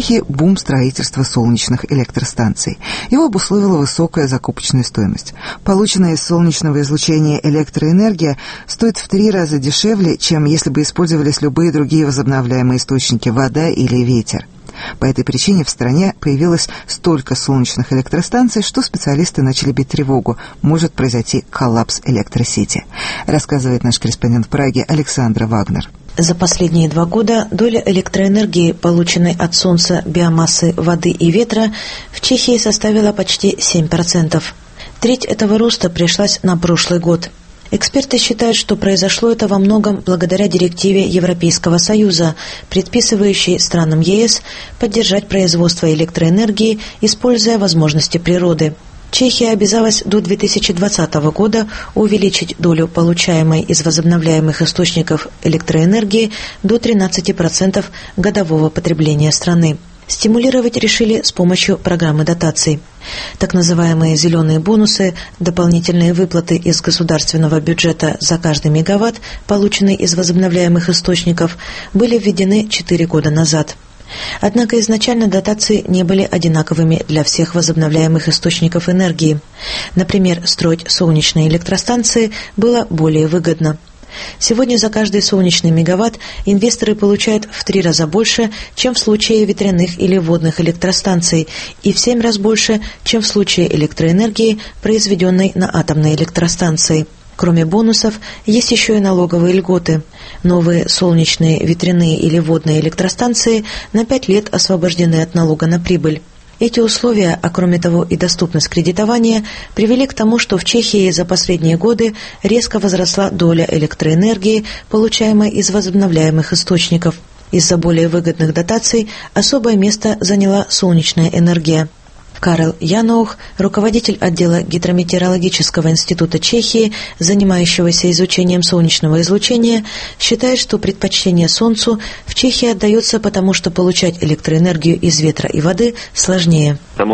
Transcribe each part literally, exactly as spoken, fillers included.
Чехии бум строительства солнечных электростанций. Его обусловила высокая закупочная стоимость. Полученная из солнечного излучения электроэнергия стоит в три раза дешевле, чем если бы использовались любые другие возобновляемые источники – вода или ветер. По этой причине в стране появилось столько солнечных электростанций, что специалисты начали бить тревогу. Может произойти коллапс электросети, рассказывает наш корреспондент в Праге Александра Вагнер. За последние два года доля электроэнергии, полученной от солнца, биомассы, воды и ветра, в Чехии составила почти семь процентов. Треть этого роста пришлась на прошлый год. Эксперты считают, что произошло это во многом благодаря директиве Европейского Союза, предписывающей странам Е С поддержать производство электроэнергии, используя возможности природы. Чехия обязалась до две тысячи двадцатого года увеличить долю получаемой из возобновляемых источников электроэнергии до тринадцати процентов годового потребления страны. Стимулировать решили с помощью программы дотаций. Так называемые «зеленые бонусы», дополнительные выплаты из государственного бюджета за каждый мегаватт, полученный из возобновляемых источников, были введены четыре года назад. Однако изначально дотации не были одинаковыми для всех возобновляемых источников энергии. Например, строить солнечные электростанции было более выгодно. Сегодня за каждый солнечный мегаватт инвесторы получают в три раза больше, чем в случае ветряных или водных электростанций, и в семь раз больше, чем в случае электроэнергии, произведенной на атомной электростанции. Кроме бонусов, есть еще и налоговые льготы. Новые солнечные, ветряные или водные электростанции на пять лет освобождены от налога на прибыль. Эти условия, а кроме того и доступность кредитования, привели к тому, что в Чехии за последние годы резко возросла доля электроэнергии, получаемой из возобновляемых источников. Из-за более выгодных дотаций особое место заняла солнечная энергия. Карл Янаух, руководитель отдела Гидрометеорологического института Чехии, занимающегося изучением солнечного излучения, считает, что предпочтение Солнцу в Чехии отдается потому, что получать электроэнергию из ветра и воды сложнее.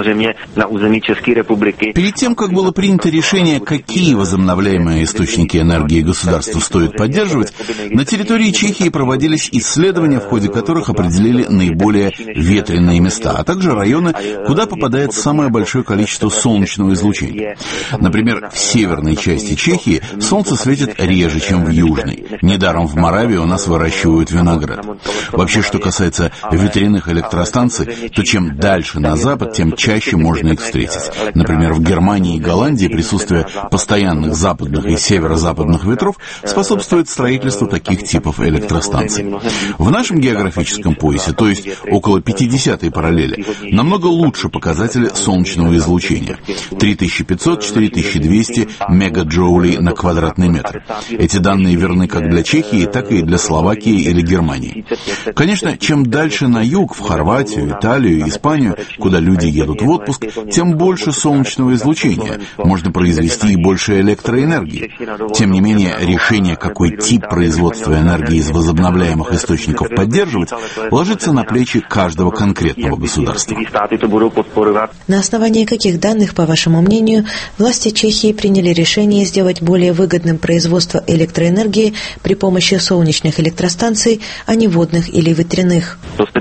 Перед тем, как было принято решение, какие возобновляемые источники энергии государству стоит поддерживать, на территории Чехии проводились исследования, в ходе которых определили наиболее ветреные места, а также районы, куда попадает самое большое количество солнечного излучения. Например, в северной части Чехии солнце светит реже, чем в южной. Недаром в Моравии у нас выращивают виноград. Вообще, что касается ветряных электростанций, то чем дальше на запад, тем чаще можно их встретить. Например, в Германии и Голландии присутствие постоянных западных и северо-западных ветров способствует строительству таких типов электростанций. В нашем географическом поясе, то есть около пятидесятой параллели, намного лучше показатели солнечного излучения – три тысячи пятьсот - четыре тысячи двести мегаджоулей на квадратный метр. Эти данные верны как для Чехии, так и для Словакии или Германии. Конечно, чем дальше на юг, в Хорватию, Италию, Испанию, куда люди едут в отпуск, тем больше солнечного излучения, можно произвести и больше электроэнергии. Тем не менее, решение, какой тип производства энергии из возобновляемых источников поддерживать, ложится на плечи каждого конкретного государства. На основании каких данных, по вашему мнению, власти Чехии приняли решение сделать более выгодным производство электроэнергии при помощи солнечных электростанций, а не водных или ветряных?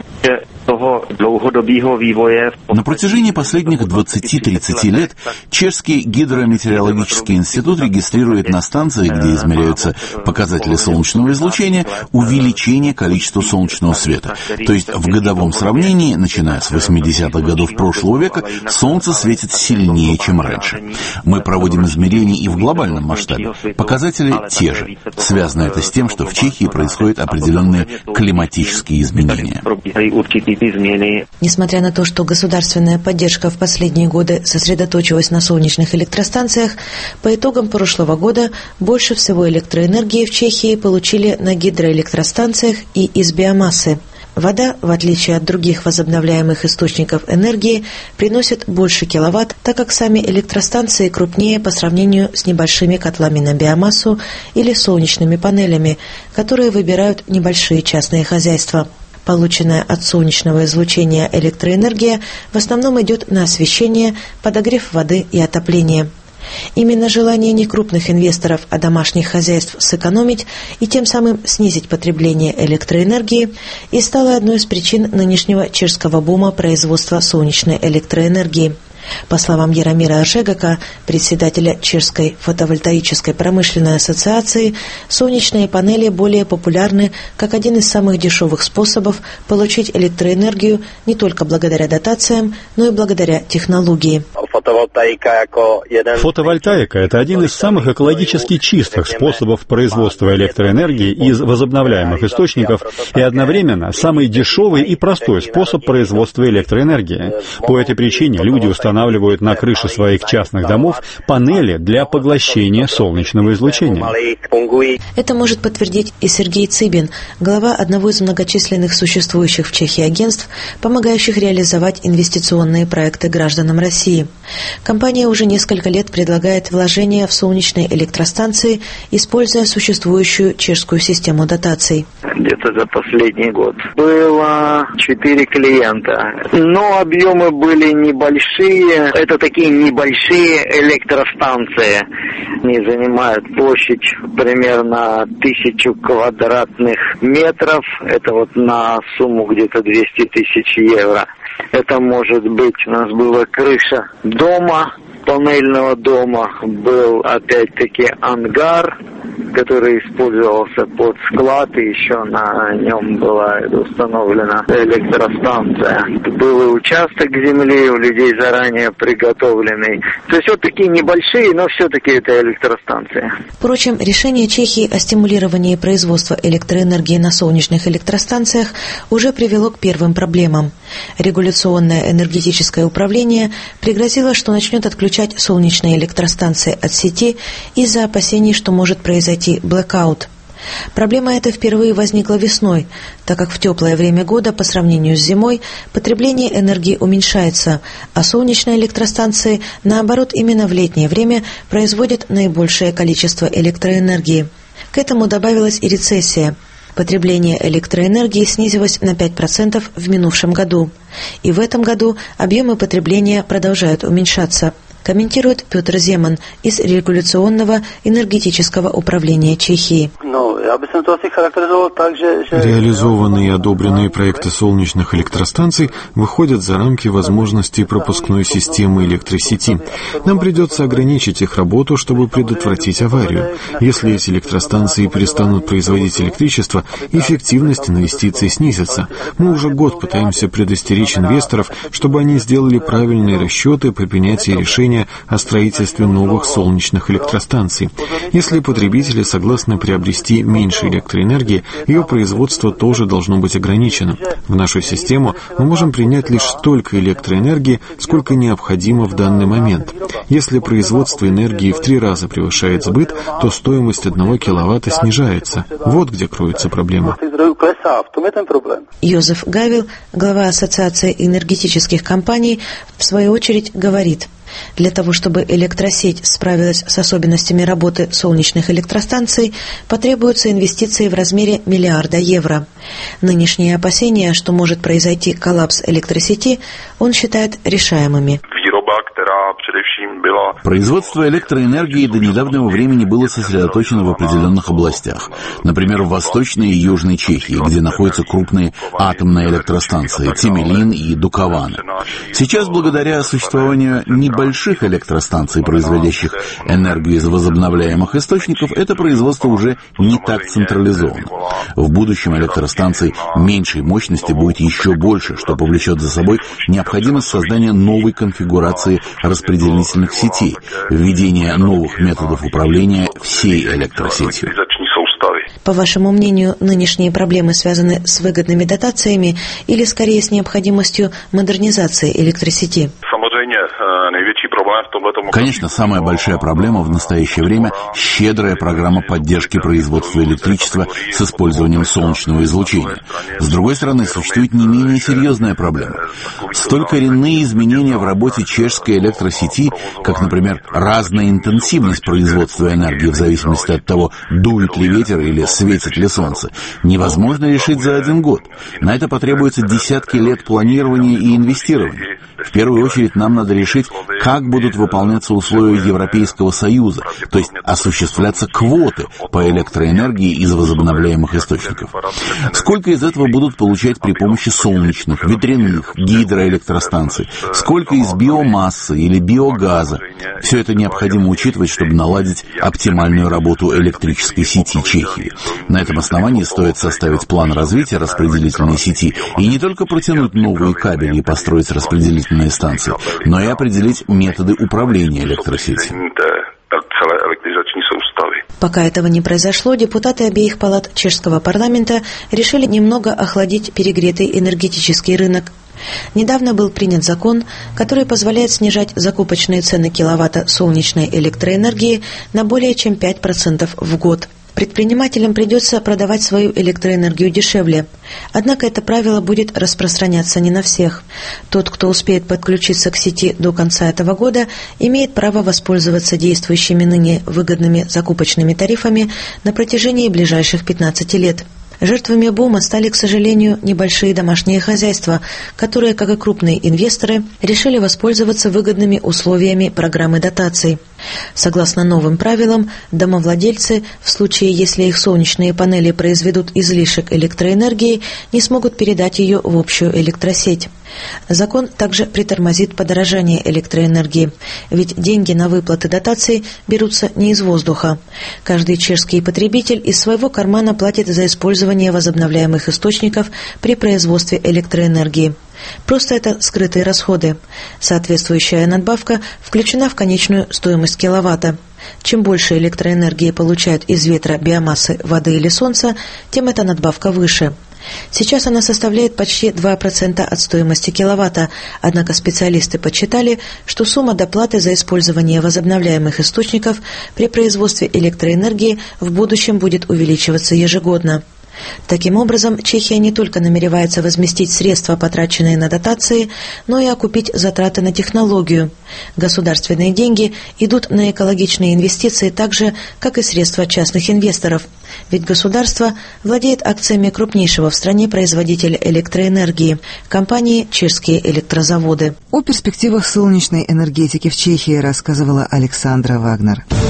На протяжении последних двадцати-тридцати лет Чешский гидрометеорологический институт регистрирует на станции, где измеряются показатели солнечного излучения, увеличение количества солнечного света. То есть в годовом сравнении, начиная с восьмидесятых годов прошлого века, солнце светит сильнее, чем раньше. Мы проводим измерения и в глобальном масштабе. Показатели те же. Связано это с тем, что в Чехии происходят определенные климатические изменения. Несмотря на то, что государственная поддержка в последние годы сосредоточилась на солнечных электростанциях, по итогам прошлого года больше всего электроэнергии в Чехии получили на гидроэлектростанциях и из биомассы. Вода, в отличие от других возобновляемых источников энергии, приносит больше киловатт, так как сами электростанции крупнее по сравнению с небольшими котлами на биомассу или солнечными панелями, которые выбирают небольшие частные хозяйства. Полученная от солнечного излучения электроэнергия в основном идет на освещение, подогрев воды и отопление. Именно желание не крупных инвесторов, а домашних хозяйств сэкономить и тем самым снизить потребление электроэнергии и стало одной из причин нынешнего чешского бума производства солнечной электроэнергии. По словам Яромира Ожегака, председателя Чешской фотовольтаической промышленной ассоциации, солнечные панели более популярны как один из самых дешевых способов получить электроэнергию не только благодаря дотациям, но и благодаря технологии. Фотовольтаика – это один из самых экологически чистых способов производства электроэнергии из возобновляемых источников и одновременно самый дешевый и простой способ производства электроэнергии. По этой причине люди устанавливают на крыше своих частных домов панели для поглощения солнечного излучения. Это может подтвердить и Сергей Цыбин, глава одного из многочисленных существующих в Чехии агентств, помогающих реализовать инвестиционные проекты гражданам России. Компания уже несколько лет предлагает вложения в солнечные электростанции, используя существующую чешскую систему дотаций. Где-то за последний год было четыре клиента, но объемы были небольшие. Это такие небольшие электростанции. Они занимают площадь примерно тысячу квадратных метров. Это вот на сумму где-то двести тысяч евро. Это может быть, у нас была крыша дома, панельного дома, был опять-таки ангар, который использовался под склад, и еще на нем была установлена электростанция. Был и участок земли у людей заранее приготовленный. То есть вот такие небольшие, но все-таки это электростанции. Впрочем, решение Чехии о стимулировании производства электроэнергии на солнечных электростанциях уже привело к первым проблемам. Регуляционное энергетическое управление пригрозило, что начнет отключать солнечные электростанции от сети из-за опасений, что может произойти блэкаут. Проблема эта впервые возникла весной, так как в теплое время года по сравнению с зимой потребление энергии уменьшается, а солнечные электростанции, наоборот, именно в летнее время производят наибольшее количество электроэнергии. К этому добавилась и рецессия. Потребление электроэнергии снизилось на пять процентов в минувшем году. И в этом году объемы потребления продолжают уменьшаться, комментирует Петр Земан из регуляционного энергетического управления Чехии. Реализованные и одобренные проекты солнечных электростанций выходят за рамки возможностей пропускной системы электросети. Нам придется ограничить их работу, чтобы предотвратить аварию. Если эти электростанции перестанут производить электричество, эффективность инвестиций снизится. Мы уже год пытаемся предостеречь инвесторов, чтобы они сделали правильные расчеты по принятии решения о строительстве новых солнечных электростанций. Если потребители согласны приобрести меньше электроэнергии, ее производство тоже должно быть ограничено. В нашу систему мы можем принять лишь столько электроэнергии, сколько необходимо в данный момент. Если производство энергии в три раза превышает сбыт, то стоимость одного киловатта снижается. Вот где кроется проблема. Йозеф Гавил, глава Ассоциации энергетических компаний, в свою очередь говорит: для того, чтобы электросеть справилась с особенностями работы солнечных электростанций, потребуются инвестиции в размере миллиарда евро. Нынешние опасения, что может произойти коллапс электросети, он считает решаемыми. Производство электроэнергии до недавнего времени было сосредоточено в определенных областях. Например, в Восточной и Южной Чехии, где находятся крупные атомные электростанции Темелин и Дукованы. Сейчас, благодаря существованию небольших электростанций, производящих энергию из возобновляемых источников, это производство уже не так централизовано. В будущем электростанций меньшей мощности будет еще больше, что повлечет за собой необходимость создания новой конфигурации распределительных сетей, введение новых методов управления всей электросетью. По вашему мнению, нынешние проблемы связаны с выгодными дотациями или скорее с необходимостью модернизации электросети? Конечно, самая большая проблема в настоящее время – щедрая программа поддержки производства электричества с использованием солнечного излучения. С другой стороны, существует не менее серьезная проблема. Столь коренные изменения в работе чешской электросети, как, например, разная интенсивность производства энергии в зависимости от того, дует ли ветер или светит ли солнце, невозможно решить за один год. На это потребуется десятки лет планирования и инвестирования. В первую очередь нам надо решить, как будут будут выполняться условия Европейского Союза, то есть осуществляться квоты по электроэнергии из возобновляемых источников. Сколько из этого будут получать при помощи солнечных, ветряных, гидроэлектростанций, сколько из биомассы или биогаза. Все это необходимо учитывать, чтобы наладить оптимальную работу электрической сети Чехии. На этом основании стоит составить план развития распределительной сети и не только протянуть новые кабели и построить распределительные станции, но и определить методы управления электросетью. Пока этого не произошло, депутаты обеих палат чешского парламента решили немного охладить перегретый энергетический рынок. Недавно был принят закон, который позволяет снижать закупочные цены киловатта солнечной электроэнергии на более чем пять процентов в год. Предпринимателям придется продавать свою электроэнергию дешевле. Однако это правило будет распространяться не на всех. Тот, кто успеет подключиться к сети до конца этого года, имеет право воспользоваться действующими ныне выгодными закупочными тарифами на протяжении ближайших пятнадцати лет. Жертвами бума стали, к сожалению, небольшие домашние хозяйства, которые, как и крупные инвесторы, решили воспользоваться выгодными условиями программы дотаций. Согласно новым правилам, домовладельцы, в случае, если их солнечные панели произведут излишек электроэнергии, не смогут передать ее в общую электросеть. Закон также притормозит подорожание электроэнергии, ведь деньги на выплаты дотаций берутся не из воздуха. Каждый чешский потребитель из своего кармана платит за использование возобновляемых источников при производстве электроэнергии. Просто это скрытые расходы. Соответствующая надбавка включена в конечную стоимость киловатта. Чем больше электроэнергии получают из ветра, биомассы, воды или солнца, тем эта надбавка выше. Сейчас она составляет почти два процента от стоимости киловатта, однако специалисты подсчитали, что сумма доплаты за использование возобновляемых источников при производстве электроэнергии в будущем будет увеличиваться ежегодно. Таким образом, Чехия не только намеревается возместить средства, потраченные на дотации, но и окупить затраты на технологию. Государственные деньги идут на экологичные инвестиции так же, как и средства частных инвесторов. Ведь государство владеет акциями крупнейшего в стране производителя электроэнергии – компании «Чешские электрозаводы». О перспективах солнечной энергетики в Чехии рассказывала Александра Вагнер.